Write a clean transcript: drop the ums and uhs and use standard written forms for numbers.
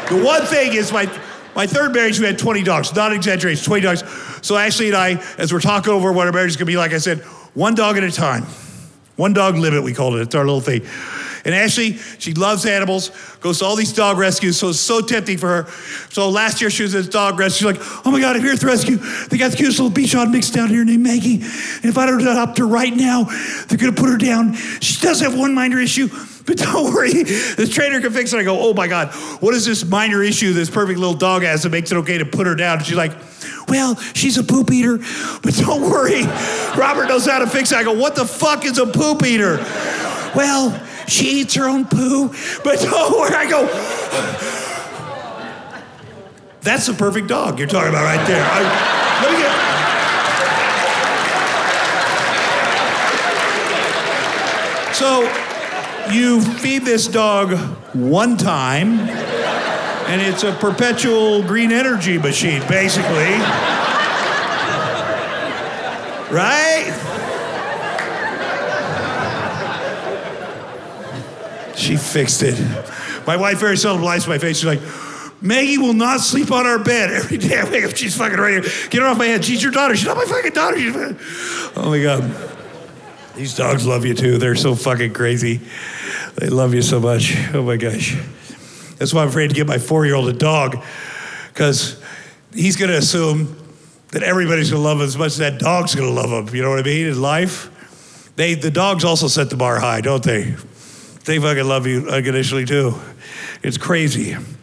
The one thing is my third marriage, we had 20 dogs. Not exaggeration, 20 dogs. So Ashley and I, as we're talking over what our marriage is gonna be like, I said, one dog at a time. One dog limit, we called it. It's our little thing. And Ashley, she loves animals, goes to all these dog rescues, so it's so tempting for her. So last year she was at this dog rescue. She's like, oh my God, I'm here at the rescue. They got the cutest little Bichon mix down here named Maggie. And if I don't adopt her right now, they're gonna put her down. She does have one minor issue, but don't worry, this trainer can fix it. I go, oh my God, what is this minor issue this perfect little dog has that makes it okay to put her down? And she's like, well, she's a poop eater, but don't worry, Robert knows how to fix it. I go, what the fuck is a poop eater? Well, she eats her own poo, but don't worry. I go, that's the perfect dog you're talking about right there. Let me get. So you feed this dog one time, and it's a perpetual green energy machine, basically. Right? She fixed it. My wife very seldom lies to my face. She's like, Maggie will not sleep on our bed. Every day I wake up, she's fucking ready. Get her off my head. She's your daughter. She's not my fucking daughter. Oh my God. These dogs love you too. They're so fucking crazy. They love you so much. Oh my gosh. That's why I'm afraid to give my 4-year-old a dog, because he's gonna assume that everybody's gonna love him as much as that dog's gonna love him. You know what I mean? In life, the dogs also set the bar high, don't they? They fucking love you unconditionally too. It's crazy.